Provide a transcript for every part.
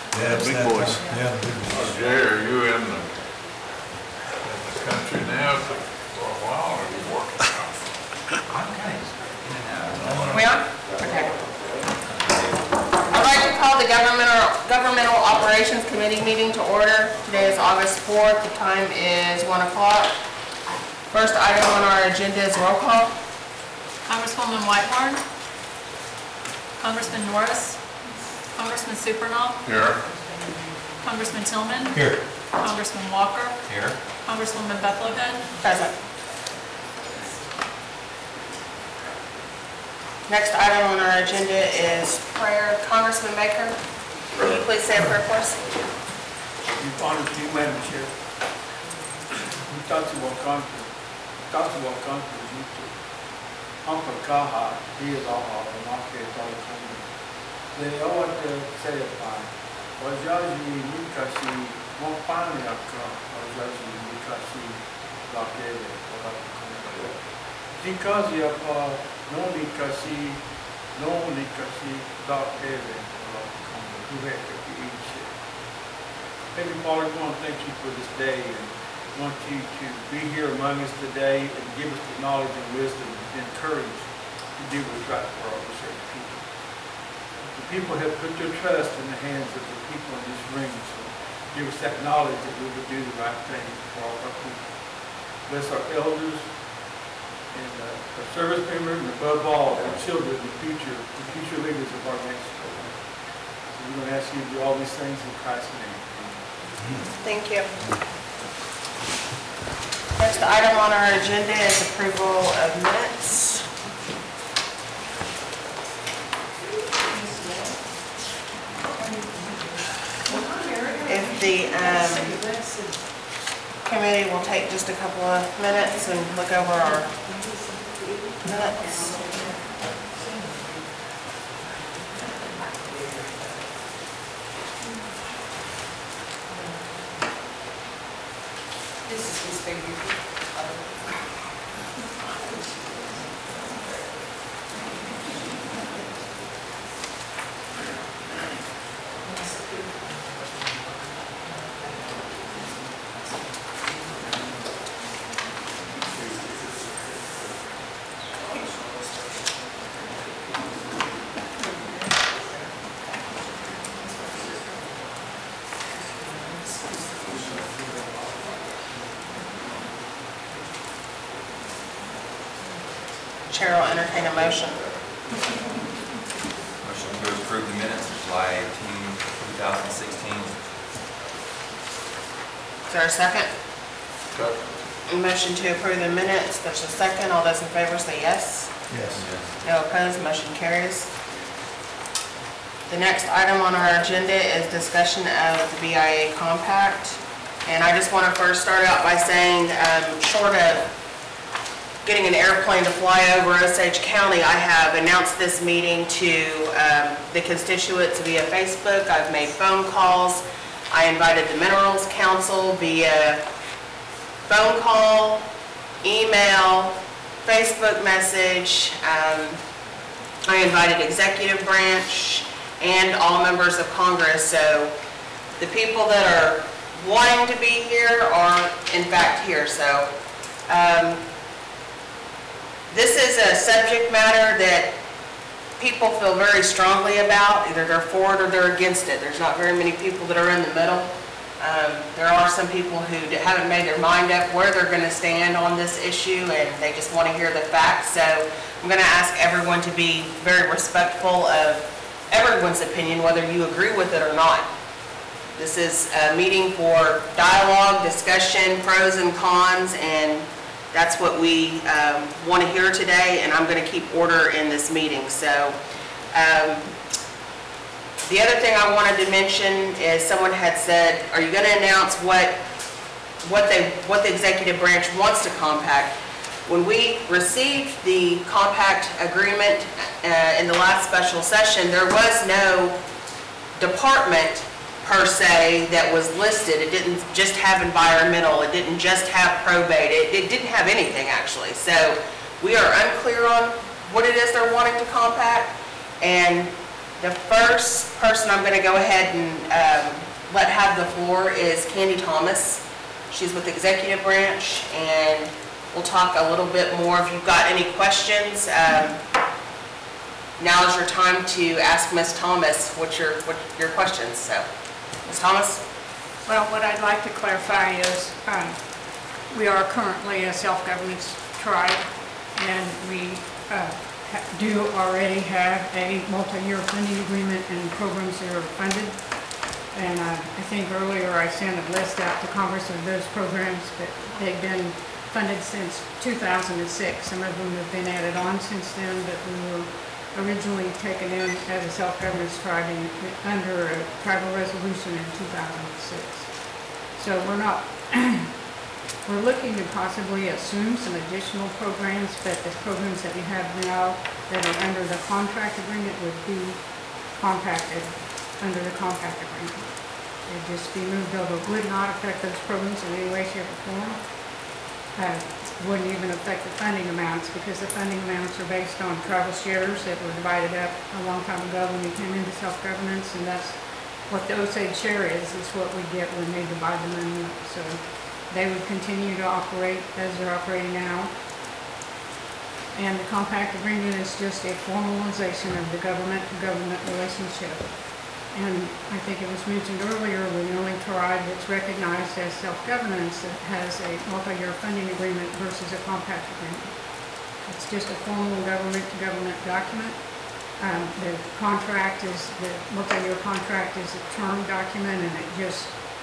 Yeah, Big boys. Yeah, big boys. Jay, are you in the country now for a while, or are you working out? I'm kind of in and out. We on? Okay. I'd like to call the Governmental Operations Committee meeting to order. Today is August 4th. The time is 1 o'clock. First item on our agenda is roll call. Congresswoman Whitehorn, Congressman Norris, Congressman Supernaw, Here. Congressman Tillman, Here. Congressman Walker, Here. Congresswoman Bethlehead. Present. Next item on our agenda is prayer. Congressman Baker, will you please say a prayer for us? You've honored few members here. We thought you were country. You too. Uncle Kaha, he is all of them, all kids, all the time. They all want to say it fine. Wajaji Mikasi won't find me up come. Wajaji Mikasi Lakere, because you have no Mikasi Lakere, who had to eat shit. Heavenly Father, we want to thank you for this day and want you to be here among us today and give us the knowledge and wisdom and courage to do what's right for all the certain people. The people have put their trust in the hands of the people in this room, so give us that knowledge that we will do the right thing for all our people. Bless our elders and our service members, and above all, our children, the future leaders of our nation. So we're going to ask you to do all these things in Christ's name. Thank you. Next item on our agenda is approval of minutes. If the committee will take just a couple of minutes and look over our minutes. This is his favorite. Chair will entertain a motion. Motion to approve the minutes of July 18, 2016. Is there a second? Second. Motion to approve the minutes. There's a second. All those in favor say yes. Yes. No opposed, motion carries. The next item on our agenda is discussion of the BIA compact. And I just want to first start out by saying, short of getting an airplane to fly over Osage County, I have announced this meeting to the constituents via Facebook. I've made phone calls. I invited the Minerals Council via phone call, email, Facebook message. I invited executive branch and all members of Congress. So the people that are wanting to be here are in fact here. So this is a subject matter that people feel very strongly about. Either they're for it or they're against it. There's not very many people that are in the middle. There are some people who haven't made their mind up where they're going to stand on this issue, and they just want to hear the facts. So I'm going to ask everyone to be very respectful of everyone's opinion, whether you agree with it or not. This is a meeting for dialogue, discussion, pros and cons, and that's what we want to hear today, and I'm going to keep order in this meeting. So the other thing I wanted to mention is someone had said, are you going to announce what the executive branch wants to compact? When we received the compact agreement in the last special session, there was no department per se that was listed. It didn't just have environmental, it didn't just have probate, it didn't have anything actually. So we are unclear on what it is they're wanting to compact, and The first person I'm going to go ahead and let have the floor is Candy Thomas. She's with Executive Branch, and we'll talk a little bit more. If you've got any questions, now is your time to ask Ms. Thomas what your questions. So, Ms. Thomas? Well, what I'd like to clarify is, we are currently a self-governance tribe, and we do already have a multi-year funding agreement and programs that are funded. And I think earlier I sent a list out to Congress of those programs, but they've been funded since 2006. Some of them have been added on since then, but we were originally taken in as a self-governance tribe under a tribal resolution in 2006. So we're looking to possibly assume some additional programs, but the programs that we have now that are under the contract agreement would be compacted under the compact agreement. They'd just be moved over. It would not affect those programs in any way, shape, or form. Wouldn't even affect the funding amounts, because the funding amounts are based on tribal shares that were divided up a long time ago when we came into self-governance, and that's what the Osage share is what we get when they divide the money up. So they would continue to operate as they're operating now. And the compact agreement is just a formalization of the government-to-government relationship. And I think it was mentioned earlier, we're the only tribe that's recognized as self-governance that has a multi-year funding agreement versus a compact agreement. It's just a formal government-to-government document. The contract is, the multi-year contract is a term document, and it just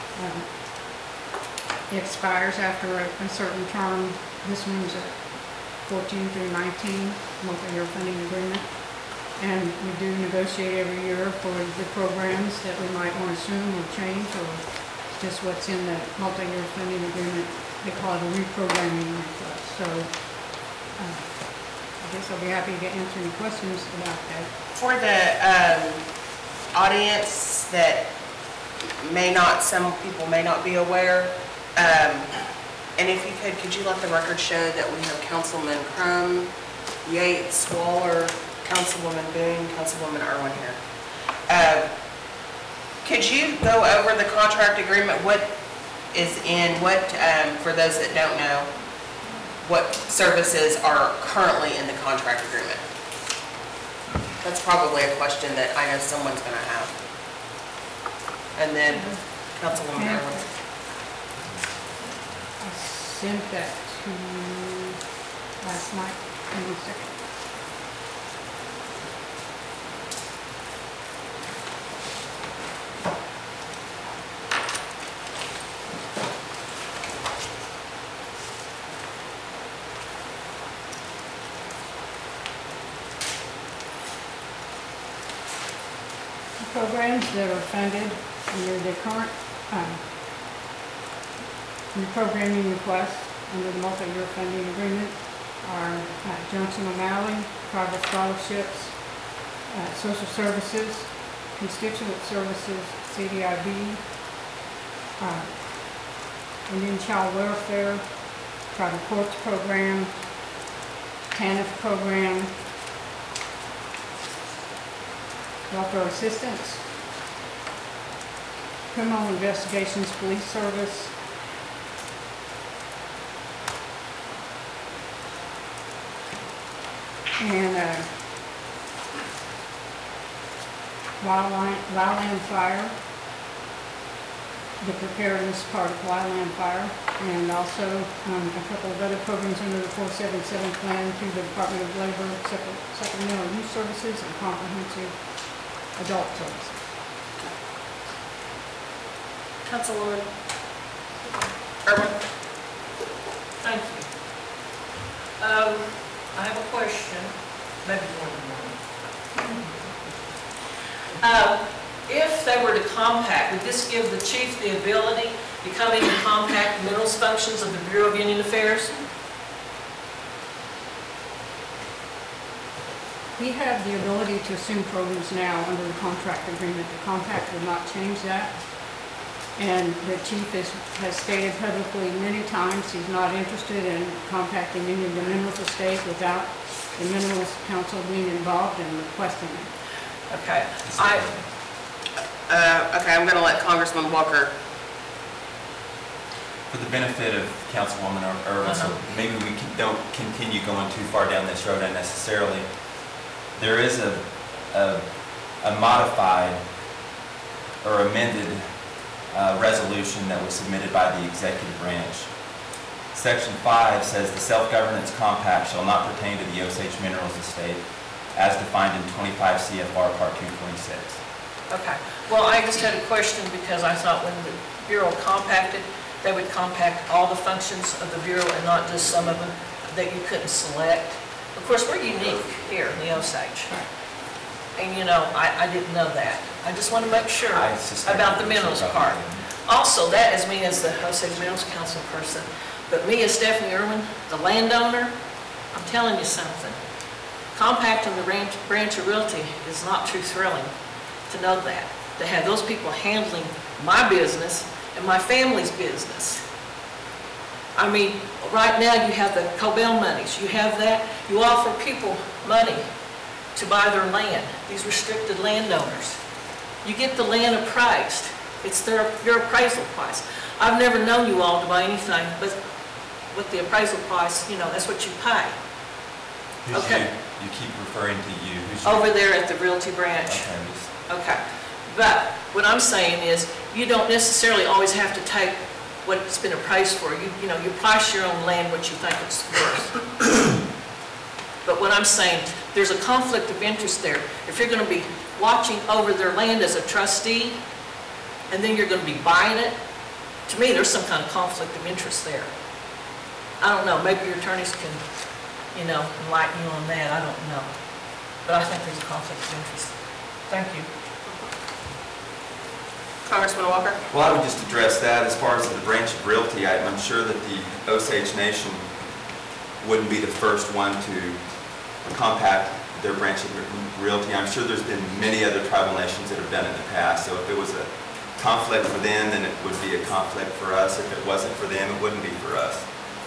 expires after a certain term. This one's a 14 through 19 multi-year funding agreement. And we do negotiate every year for the programs that we might want to assume or change, or just what's in the multi-year funding agreement. They call it a reprogramming request. So I guess I'll be happy to answer any questions about that. For the audience that some people may not be aware, and if you could you let the record show that we have Councilman Crum, Yates, Waller, Councilwoman Boone, Councilwoman Irwin here. Could you go over the contract agreement? What is for those that don't know, what services are currently in the contract agreement? That's probably a question that I know someone's going to have. And then Councilwoman Irwin. I sent that to you last night. Maybe a second. Programs that are funded under the current reprogramming request under the multi-year funding agreement are Johnson O'Malley, private scholarships, social services, constituent services, CDIB, Indian child welfare, tribal courts program, TANF program, welfare assistance, criminal investigations police service, and wildland fire, the preparedness part of wildland fire, and also a couple of other programs under the 477 plan through the Department of Labor, supplemental youth services, and comprehensive adult services. Councilwoman Irwin. Thank you. I have a question, maybe more than one. If they were to compact, would this give the chief the ability to come in and compact the minerals functions of the Bureau of Indian Affairs? We have the ability to assume programs now under the contract agreement. The compact would not change that. And the chief has stated publicly many times he's not interested in compacting any of the minerals estate without the Minerals Council being involved and requesting it. Okay, Okay, I'm gonna let Congressman Walker. For the benefit of Councilwoman Irwin, so maybe we don't continue going too far down this road unnecessarily. There is a modified or amended resolution that was submitted by the executive branch. Section 5 says the self-governance compact shall not pertain to the Osage Minerals Estate as defined in 25 CFR Part 226. okay. Well, I just had a question because I thought when the Bureau compacted, they would compact all the functions of the Bureau and not just some of them that you couldn't select. Of course, we're unique here in the Osage. And you know, I didn't know that. I just want to make sure I suspect about the that minerals she part. probably Also, that is me as the Osage Minerals Council person, but me as Stephanie Irwin, the landowner, I'm telling you something. Compacting the branch of realty is not too thrilling to know that. To have those people handling my business and my family's business. I mean, right now you have the Cobell monies, you have that, you offer people money to buy their land, these restricted landowners. You get the land appraised, it's your appraisal price. I've never known you all to buy anything, but with the appraisal price, you know, that's what you pay. Who's Okay. You keep referring to you. Who's you? Over there at the Realty Branch. Okay, Miss- Okay, but what I'm saying is, you don't necessarily always have to take what it's been appraised for. You know, you price your own land what you think it's worth. But what I'm saying, there's a conflict of interest there. If you're gonna be watching over their land as a trustee, and then you're gonna be buying it, to me, there's some kind of conflict of interest there. I don't know, maybe your attorneys can, you know, enlighten you on that, I don't know. But I think there's a conflict of interest. Thank you. Congressman Walker? Well, I would just address that as far as the branch of realty. I'm sure that the Osage Nation wouldn't be the first one to compact their branch of realty. I'm sure there's been many other tribal nations that have done it in the past. So if it was a conflict for them, then it would be a conflict for us. If it wasn't for them, it wouldn't be for us.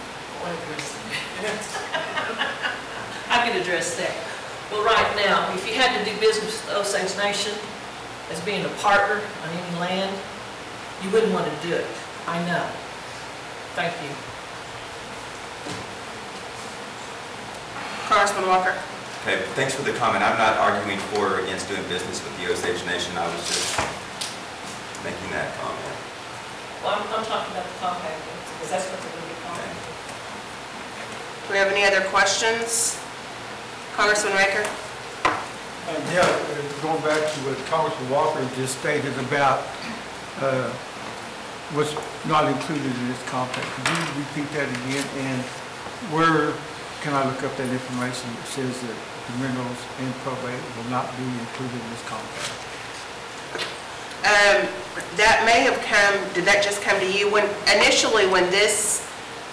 I could address that. Well, right now, if you had to do business with the Osage Nation as being a partner on any land, you wouldn't want to do it. I know. Thank you. Congressman Walker? Okay, thanks for the comment. I'm not arguing for or against doing business with the Osage Nation. I was just making that comment. Well, I'm talking about the compact, because that's what they're going to be Okay. compacting. Do we have any other questions? Congressman Raker? Yeah, going back to what Congressman Walker just stated about what's not included in this compact. Could you repeat that again? And where can I look up that information that says that the minerals and probate will not be included in this compact? That may have come, did that just come to you? Initially, when this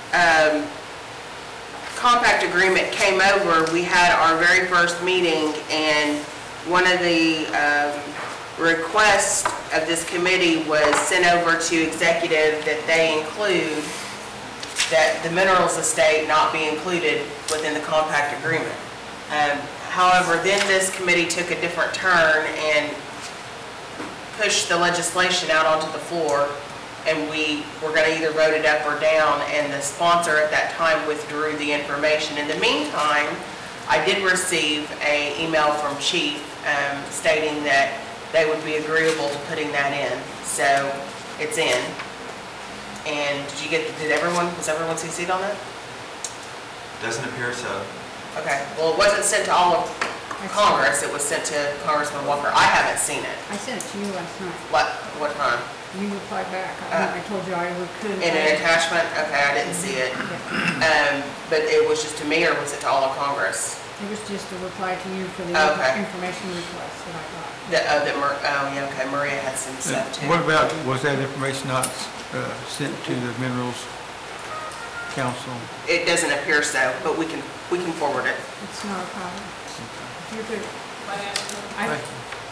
compact agreement came over, we had our very first meeting, and one of the requests of this committee was sent over to executive that they include that the minerals estate not be included within the compact agreement. However, then this committee took a different turn and pushed the legislation out onto the floor, and we were going to either vote it up or down, and the sponsor at that time withdrew the information. In the meantime, I did receive an email from Chief stating that they would be agreeable to putting that in, so it's in. And was everyone CC'd on that? Doesn't appear so. Okay, well, it wasn't sent to all of Congress, it was sent to Congressman Walker. I haven't seen it. I sent it to you last night. What time? You replied back. I told you I couldn't. In an attachment? Okay, I didn't see it. But it was just to me, or was it to all of Congress? It was just a reply to you for the Okay. information request that I got. Maria had some stuff too. What about, was that information not sent to the Minerals Council? It doesn't appear so, but we can forward it. It's not a problem. If you're good. Thank you.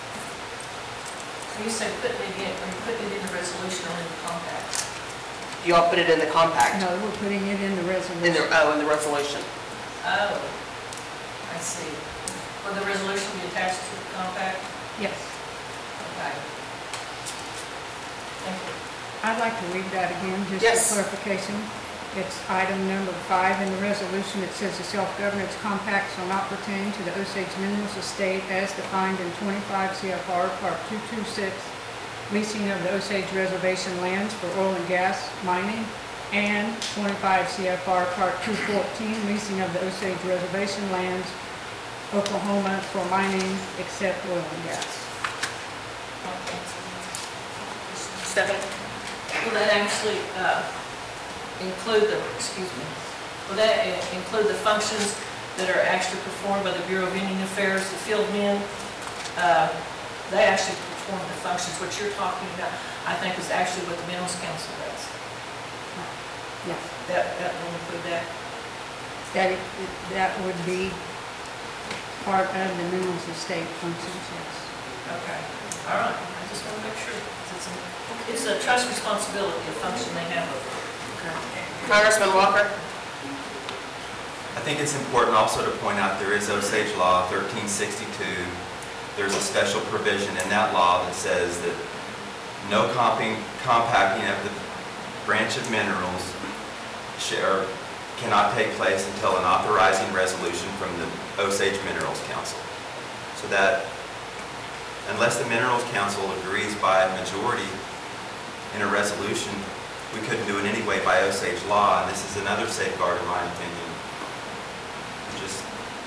You say putting it in, or you putting it in the resolution or in the compact? You all put it in the compact? No, we're putting it in the resolution. In the resolution. Oh, I see. Will the resolution be attached to the compact? Yes. Okay. Thank you. I'd like to read that again, just Yes. for clarification. It's item number 5 in the resolution. It says the self-governance compact shall not pertain to the Osage Minerals Estate as defined in 25 CFR Part 226, leasing of the Osage Reservation lands for oil and gas mining, and 25 CFR Part 214, leasing of the Osage Reservation lands, Oklahoma, for mining except oil and gas. Stephanie? Will that actually include the, will that include the functions that are actually performed by the Bureau of Indian Affairs, the field men? They actually perform the functions. What you're talking about, I think, is actually what the Minerals Council does. Yes. That will include that. That would be part of the minerals estate functions, yes. Okay, all right. I just want to make sure. It's a trust responsibility, a function they have over it. Congressman Walker? I think it's important also to point out there is Osage Law 1362. There's a special provision in that law that says that no compacting of the branch of minerals cannot take place until an authorizing resolution from the Osage Minerals Council. So that unless the Minerals Council agrees by a majority in a resolution, we couldn't do it anyway by Osage law, and this is another safeguard in my opinion. Just,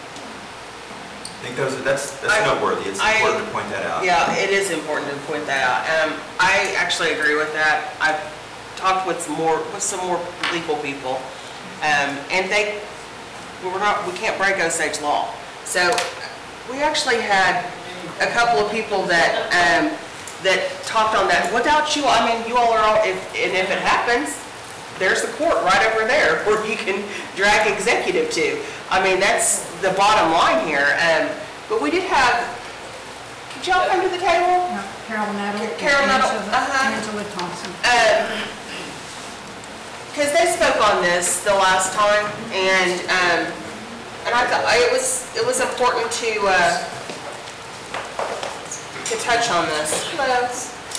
I think that's noteworthy. It's important to point that out. Yeah, it is important to point that out. I actually agree with that. I've talked with some more legal people, and we can't break Osage law. So we actually had a couple of people that talked on that. Without you, I mean, you all are all, if it happens, there's the court right over there where you can drag executive to. I mean, that's the bottom line here. But we did have, did y'all come to the table? Carol Nettle. Carol Nettle, Angela Thompson. Because they spoke on this the last time, and I thought it was important to touch on this. Hello.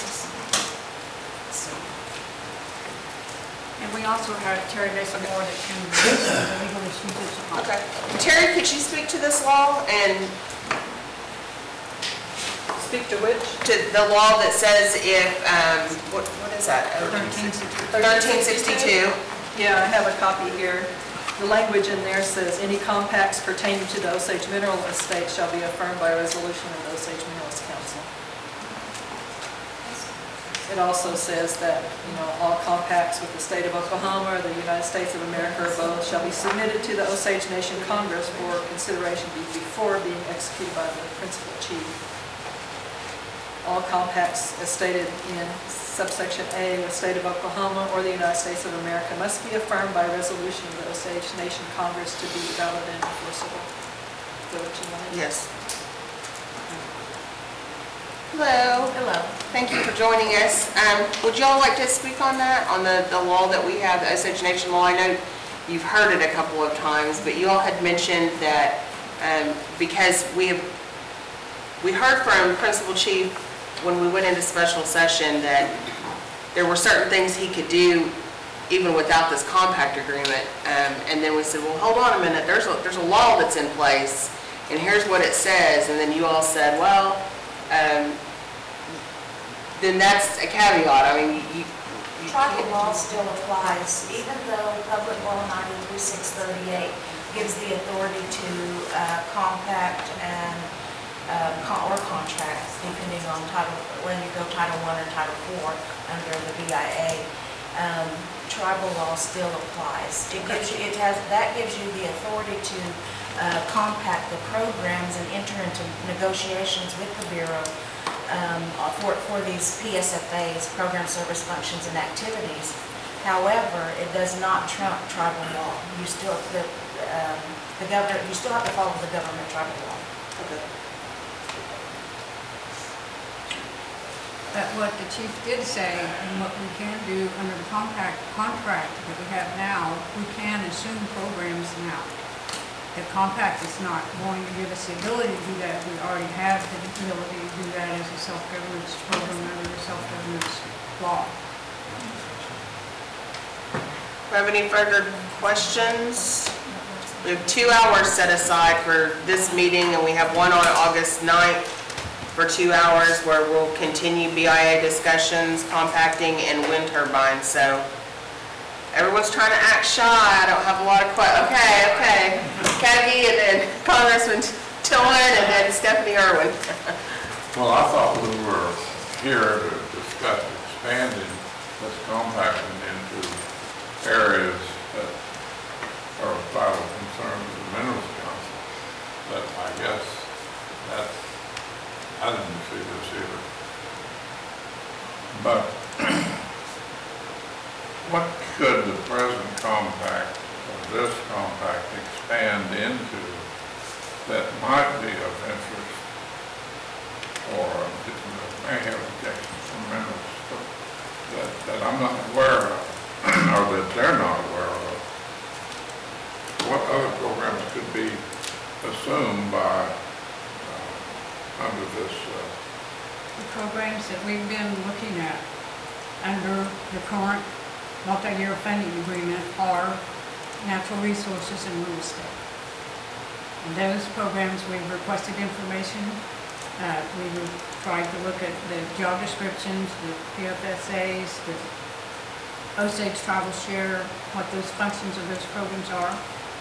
And we also had Terry Mason Moore that came to the legal issues as well. Okay. Terry, could you speak to this law and Speak to which? to the law that says if, what is that? 1362. 1362. Yeah, I have a copy here. The language in there says, any compacts pertaining to the Osage Mineral Estate shall be affirmed by a resolution of the Osage Minerals Council. It also says that, all compacts with the state of Oklahoma or the United States of America or both shall be submitted to the Osage Nation Congress for consideration before being executed by the principal chief. All compacts as stated in subsection A with state of Oklahoma or the United States of America must be affirmed by resolution of the Osage Nation Congress to be valid and enforceable. Is that what you wanted? Yes. Hello. Hello. Thank you for joining us. Would y'all like to speak on that, on the law that we have, the Osage Nation law? I know you've heard it a couple of times, but you all had mentioned that because we heard from Principal Chief when we went into special session that there were certain things he could do even without this compact agreement. And then we said, well, hold on a minute, there's a law that's in place, and here's what it says. And then you all said, well, then that's a caveat. I mean, you Tribal law still applies, even though Public Law 93638 gives the authority to compact and or contracts, depending on whether you go Title I or Title IV under the BIA. Tribal law still applies. That gives you the authority to compact the programs and enter into negotiations with the Bureau for these PSFAs, program service functions and activities. However, it does not trump tribal law. You still you still have to follow the government tribal law. Okay. But what the chief did say, and what we can do under the contract that we have now, we can assume programs now. The compact is not going to give us the ability to do that. We already have the ability to do that as a self-governance program under the self-governance law. Do you have any further questions? We have 2 hours set aside for this meeting, and we have one on August 9th for 2 hours where we'll continue BIA discussions, compacting, and wind turbines. So everyone's trying to act shy. I don't have a lot of Okay. Kagi, and then Congressman Tillman, and then Stephanie Irwin. Well, I thought we were here to discuss expanding this compacting into areas that are of vital concern to the Minerals Council. But I guess I didn't see this either. But what could the present compact, or this compact, expand into that might be of interest, or may have objections from minerals that I'm not aware of, or that they're not aware of? What other programs could be assumed by, under this? The programs that we've been looking at under the current multi-year funding agreement are natural resources and real estate. And those programs, we've requested information. We've tried to look at the job descriptions, the PFSAs, the Osage Tribal Share, what those functions of those programs are.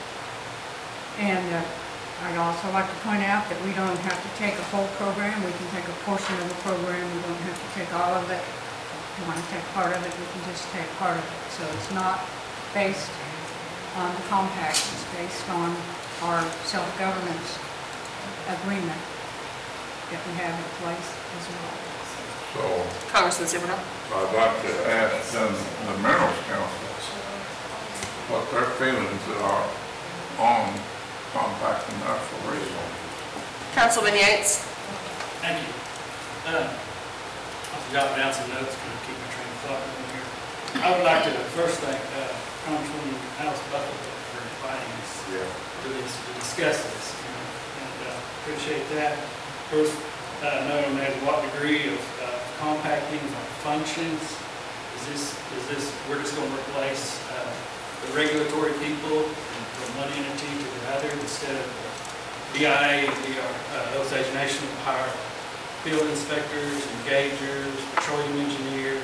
And I'd also like to point out that we don't have to take a whole program. We can take a portion of the program. We don't have to take all of it. If we want to take part of it, we can just take part of it. So it's not based on the compact. It's based on our self-governance agreement that we have in place as well. So Congressman Silvernail. I'd like to ask then the Minerals Council what their feelings are on compacting natural resources. Councilman Yates. Thank you. I'll jot down some notes, kind of keep my train of thought going here. I would like to first thank Congresswoman Alice Butler for inviting us to discuss this, and appreciate that. Of course, knowing as what degree of compacting functions is this we're just going to replace the regulatory people from one entity to the other instead of BIA and Osage Nation will hire field inspectors, engagers, petroleum engineers.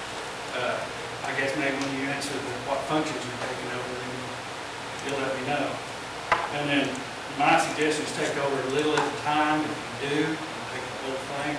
I guess maybe when you answer what functions you're taking over, then you'll let me know. And then my suggestion is take over a little at a time. If you do, take the whole thing.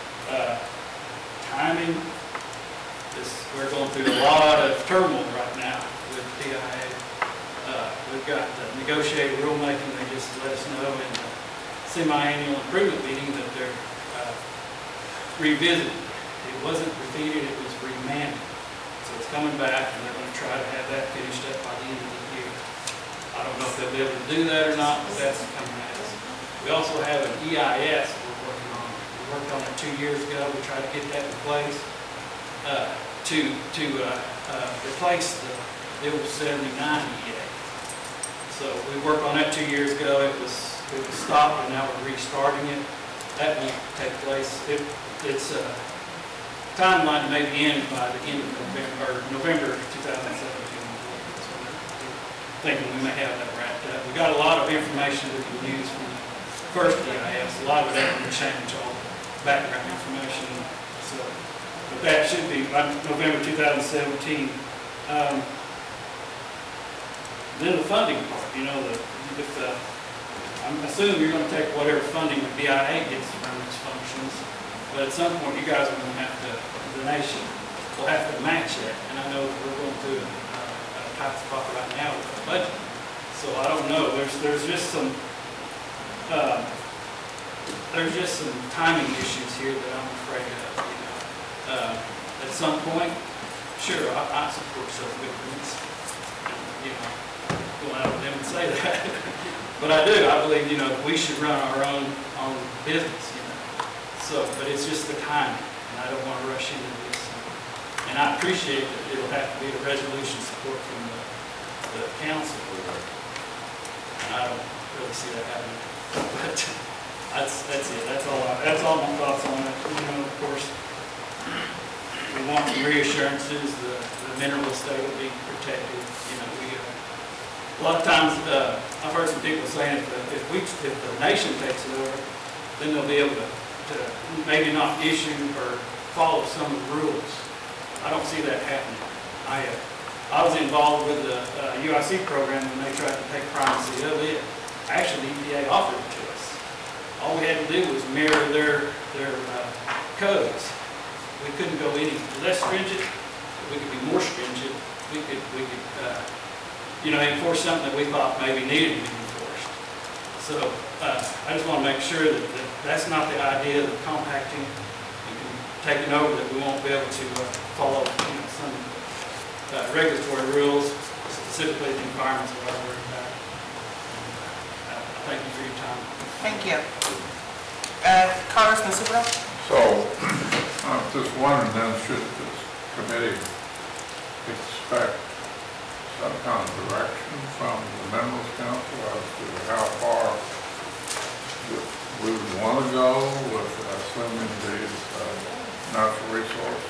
Timing, we're going through a lot of turmoil right now with PIA. We've got negotiated rulemaking. They just let us know in the semi-annual improvement meeting that they're revisiting. It wasn't defeated, it was remanded. So it's coming back, and they're going to try to have that finished up by the end of the year. I don't know if they'll be able to do that or not, but that's coming at us. We also have an EIS we're working on. We worked on it 2 years ago. We tried to get that in place to replace the old 79 EA. So we worked on that 2 years ago. It was stopped, and now we're restarting it. That won't take place. It's timeline may be ended by the end of November 2017. Thinking we may have that wrapped up. We got a lot of information we can use from the first EIS. A lot of it ain't going to change all the background information. So, but that should be by November 2017. Then the funding part, I'm assuming you're going to take whatever funding the BIA gets to run these functions, but at some point you guys are going to have to, the nation will have to match it. And I know we're going through a tight spot right now with the budget. So I don't know, there's just some timing issues here that I'm afraid of, At some point, sure, I support self-governance, go out with them and say that. But I do. I believe, we should run our own business, So, but it's just the timing, and I don't want to rush into this. And I appreciate that it'll have to be a resolution support from the council. I don't really see that happening. But that's it, that's all my thoughts on it. You know, of course, we want some reassurances, the mineral estate will be protected, you know, a lot of times, I've heard some people saying if the nation takes it over, then they'll be able to maybe not issue or follow some of the rules. I don't see that happening. I was involved with the UIC program when they tried to take primacy of it. Actually, EPA offered it to us. All we had to do was mirror their codes. We couldn't go any less stringent. We could be more stringent. We could enforce something that we thought maybe needed to be enforced. So I just want to make sure that that's not the idea of compacting and taking over, that we won't be able to follow some regulatory rules, specifically the environments of our work. Thank you for your time. Thank you. Congressman Supernault? So, I'm just wondering then, should this committee expect some kind of direction from the Minerals Council as to how far we would want to go with assuming these natural resources?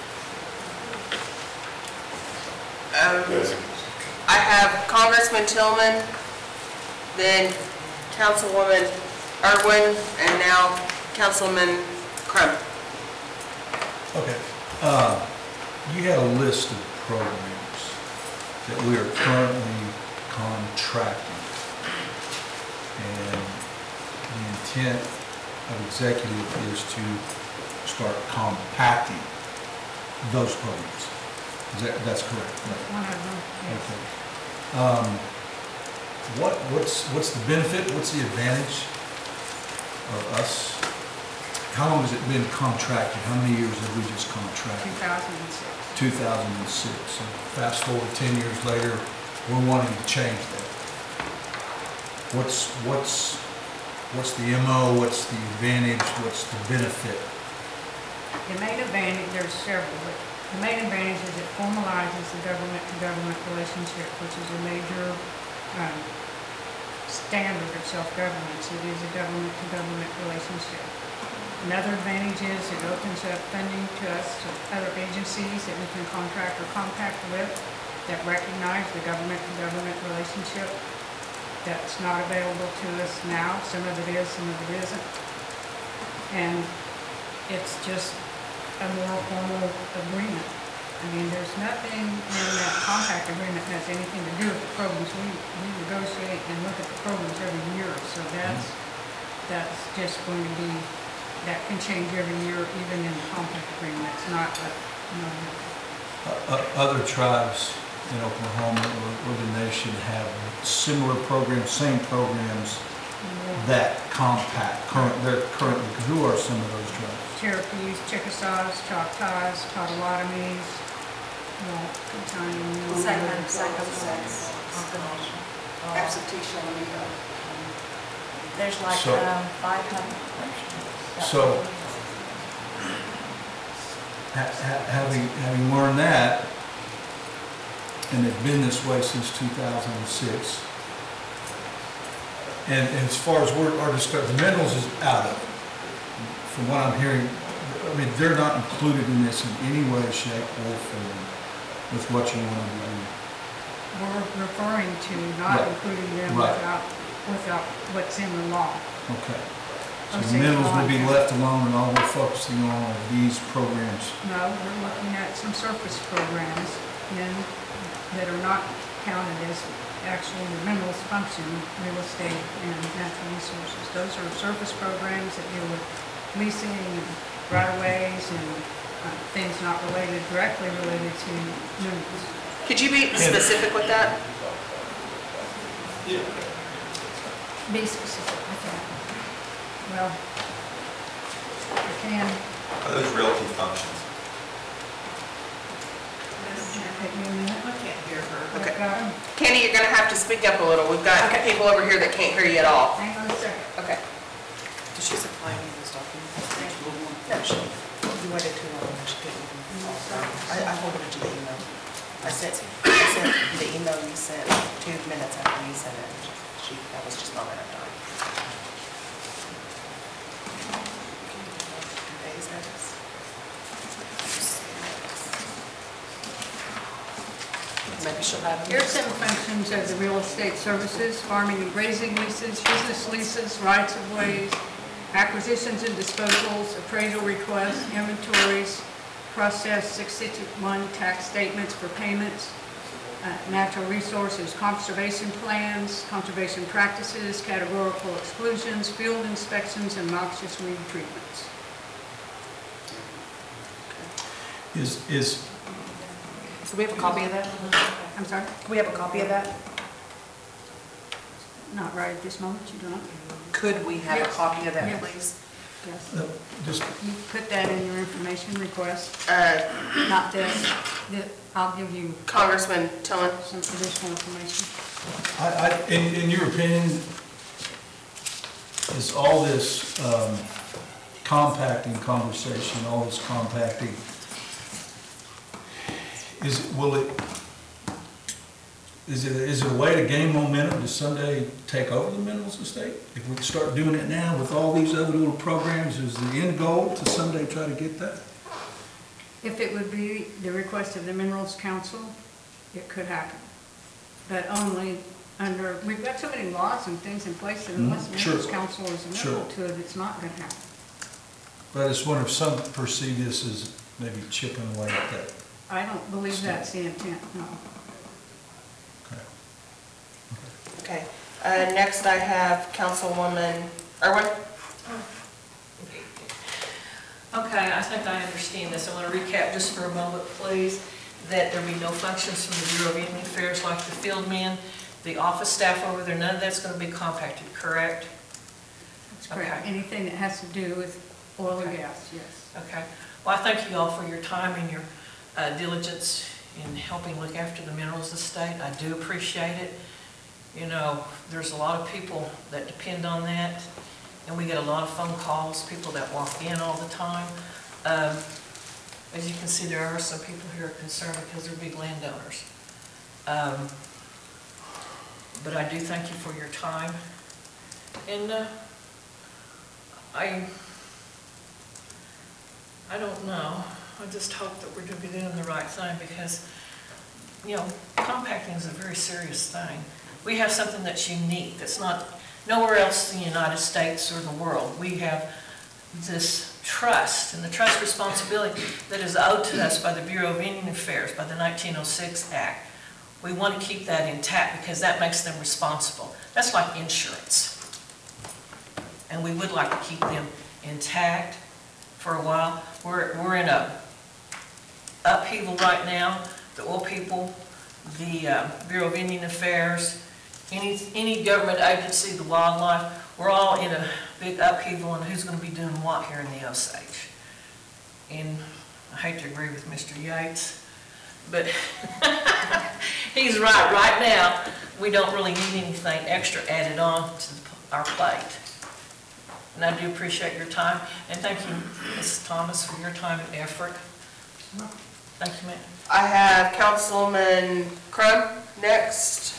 I have Congressman Tillman, then Councilwoman Irwin, and now Councilman Crum. Okay. You had a list of programs that we are currently contracting. And the intent of executive is to start compacting those programs. That's correct? One of them, yes. Okay. What's the benefit? What's the advantage of us? How long has it been contracted? How many years have we just contracted? 2006. 2006. So fast forward 10 years later, we're wanting to change that. What's the MO? What's the advantage? What's the benefit? The main advantage, there's several, but the main advantage is it formalizes the government-to-government relationship, which is a major standard of self-governance. It is a government-to-government relationship. Another advantage is it opens up funding to us, to other agencies that we can contract or compact with that recognize the government-to-government relationship. That's not available to us now. Some of it is, some of it isn't. And it's just a more formal agreement. I mean, there's nothing in that compact agreement that has anything to do with the programs. We negotiate and look at the programs every year, so that's just going to be, that can change every year, even in the compact agreement. It's not Other tribes in Oklahoma or the nation have similar programs, same programs that compact. Currently, who are some of those tribes? Cherokees, Chickasaws, Choctaws, Potawatomis, Absentee showing. There's like So- 500. So, having learned that, and they've been this way since 2006, and as far as our discussion, the minerals is out of it. From what I'm hearing, I mean, they're not included in this in any way, shape, or form with what you want to do. We're referring to not Right. including them Right. without what's in the law. Okay. So Or the say minerals will be law. left alone, and all we're focusing on are these programs. No, we're looking at some surface programs that are not counted as actually the minerals function, real estate and natural resources. Those are surface programs that deal with leasing and right-of-ways and things not directly related to minerals. Could you be specific with that? Be specific with that. Well, I can. Are those realty functions? Take me a minute. I can't hear her. Okay. Got 'em? Kenny, you're gonna have to speak up a little. We've got Okay. people over here that can't hear you at all. Hang on a second. Okay. Did she supply me this document? No, she, You waited too long, she didn't even. I forwarded you the email. I sent the email you sent 2 minutes after you sent it. That was just not enough time. Days notice. Maybe she'll have. Here's some functions of the real estate services: farming and grazing leases, business leases, rights of ways, acquisitions and disposals, appraisal requests, inventories, process 661 tax statements for payments, natural resources, conservation plans, conservation practices, categorical exclusions, field inspections, and noxious weed treatments. Do we have a copy of that? I'm sorry? Do we have a copy of that? Not right at this moment, you don't? Could we have a Yes. copy of that, Yes. please? Yes. Just, You put that in your information request, not this. I'll give you Congressman Tillman? some additional information. in your opinion, is all this compacting conversation, all this compacting, is it a way to gain momentum to someday take over the minerals estate? If we start doing it now with all these other little programs, is the end goal to someday try to get that? If it would be the request of the Minerals Council, it could happen. But only under, we've got so many laws and things in place that unless the Sure. Minerals Council is amenable Sure. to it, it's not going to happen. But I just wonder if some perceive this as maybe chipping away at that. I don't believe that's the intent, no. Okay. Okay. Next I have Councilwoman Irwin. Okay, I think I understand this. I want to recap just for a moment, please, that there be no functions from the Bureau of Indian Affairs like the field men, the office staff over there, none of that's going to be compacted, correct? That's correct. Okay. Anything that has to do with oil and Okay. gas, yes. Okay. Well, I thank you all for your time and your diligence in helping look after the minerals estate. I do appreciate it. You know, there's a lot of people that depend on that, and we get a lot of phone calls, people that walk in all the time. As you can see, there are some people who are concerned because they're big landowners. But I do thank you for your time. And I don't know. I just hope that we're going to be doing the right thing because, you know, compacting is a very serious thing. We have something that's unique, that's not nowhere else in the United States or the world. We have this trust and the trust responsibility that is owed to us by the Bureau of Indian Affairs, by the 1906 Act. We want to keep that intact because that makes them responsible. That's like insurance. And we would like to keep them intact for a while. We're in a upheaval right now. The oil people, the Bureau of Indian Affairs, any government agency, the wildlife, we're all in a big upheaval on who's going to be doing what here in the Osage. And I hate to agree with Mr. Yates, but he's right. Right now, we don't really need anything extra added on to our plate. And I do appreciate your time. And thank you, Mrs. Thomas, for your time and effort. Thank you, ma'am. I have Councilman Crum next.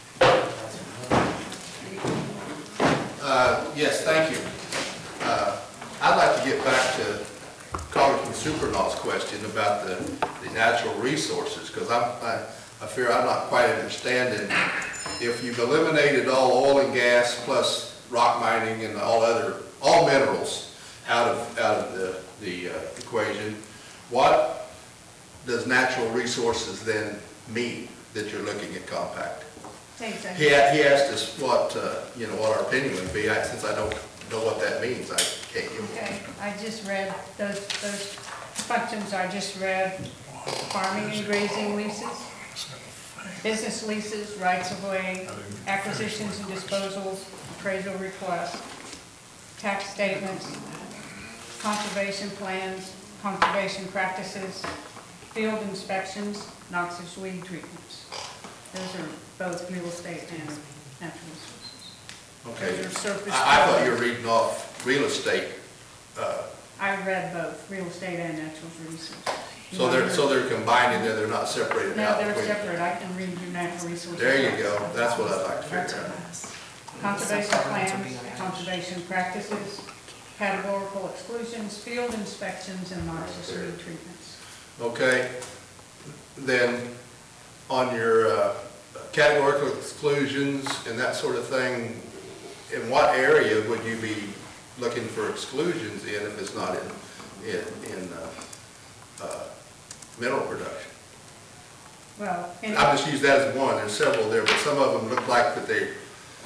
Yes, thank you. I'd like to get back to Congressman Supernall's question about the natural resources, because I fear I'm not quite understanding. If you've eliminated all oil and gas plus rock mining and all minerals out of the equation, what does natural resources then mean that you're looking at compacting? Exactly. He asked us what our opinion would be. Since I don't know what that means, I can't give him. Okay, I just read those functions I just read. Farming and grazing leases, business leases, rights of way, acquisitions and disposals, appraisal requests, tax statements, conservation plans, conservation practices, field inspections, noxious weed treatments. Those are both real estate and natural resources. Okay. Those are surface. I thought you were reading off real estate. I read both, real estate and natural resources. So they're combined in there, they're not separated No, out? they're between- separate. I can read you natural resources. There you go. That's what I'd like to figure out. conservation plans, conservation practices, categorical exclusions, field inspections, and non-necessary treatments. Okay, then on your categorical exclusions and that sort of thing, in what area would you be looking for exclusions in if it's not in mineral production? Well, in- I'll just use that as one. There's several there, but some of them look like that they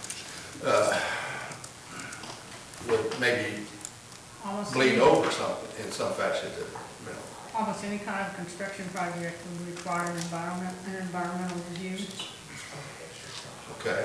would maybe almost bleed any- over something in some fashion to mineral. Almost any kind of construction project would require an environmental review. Okay.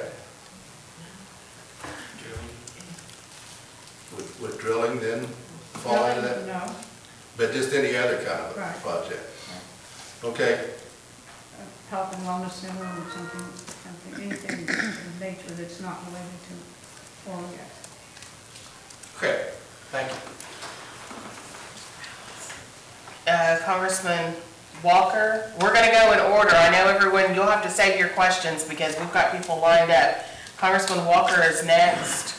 Would drilling then fall into that? No, But just any other kind of Right. project? Okay, health and wellness center or something, anything of nature that's not related to oil and gas. okay, thank you. Congressman Walker, we're gonna go in order. I know everyone, you'll have to save your questions because we've got people lined up. Congressman Walker is next.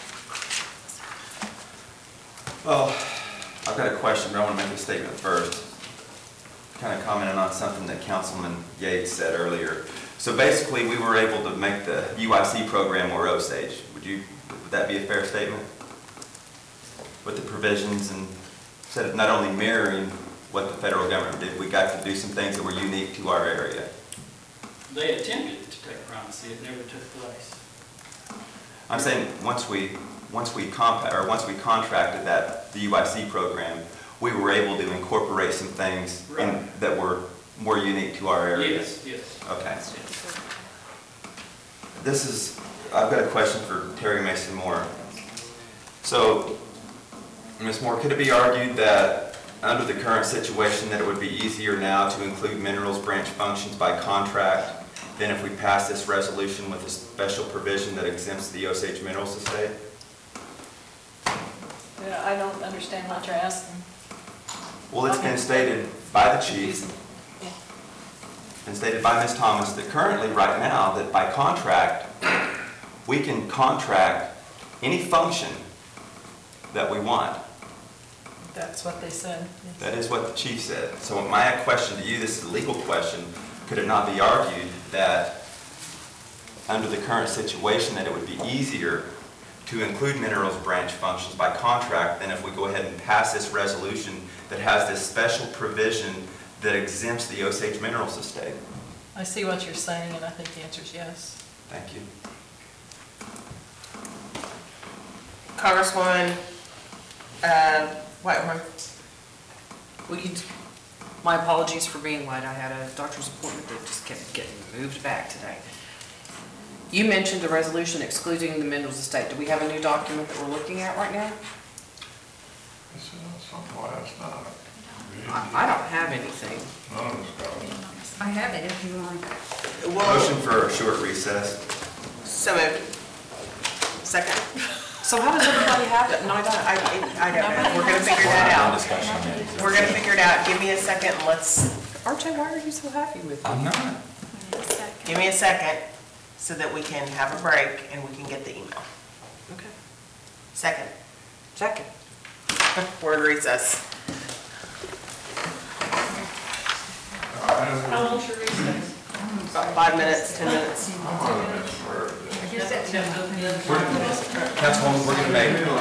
Well, I've got a question, but I want to make a statement first. Kind of commenting on something that Councilman Yates said earlier. So basically, we were able to make the UIC program more Osage. Would that be a fair statement? With the provisions and instead of not only mirroring what the federal government did, we got to do some things that were unique to our area. They attempted to take primacy, it never took place. I'm saying once we contracted the UIC program, we were able to incorporate some things Right. that were more unique to our area. Yes, yes. Okay. I've got a question for Terry Mason Moore. So, Ms. Moore, could it be argued that under the current situation that it would be easier now to include minerals branch functions by contract than if we pass this resolution with a special provision that exempts the Osage Minerals Estate? Yeah, I don't understand what you're asking. Well, it's been stated by the chief, and stated by Ms. Thomas, that currently, right now, that by contract, we can contract any function that we want. That's what they said. That is what the chief said. So my question to you, this is a legal question, could it not be argued that under the current situation that it would be easier to include minerals branch functions by contract than if we go ahead and pass this resolution that has this special provision that exempts the Osage Minerals Estate? I see what you're saying, and I think the answer is yes. Thank you. Congresswoman, Whitmore. My apologies for being late. I had a doctor's appointment that just kept getting moved back today. You mentioned the resolution excluding the minerals estate. Do we have a new document that we're looking at right now? This is something last night. I don't have anything. None of us got it. I have it if you want. Motion for a short recess. So moved. Second. So how does everybody have it? No, I don't. I don't know. We're gonna figure that out. Discussion. We're gonna figure it out. Give me a second and let's, RJ, why are you so happy with me? I'm not. give me a second so that we can have a break and we can get the email. Okay. Second. Second. We're in recess. How long's your recess? About 5 minutes, 10 minutes. I guess that's. Councilwoman, we're going to make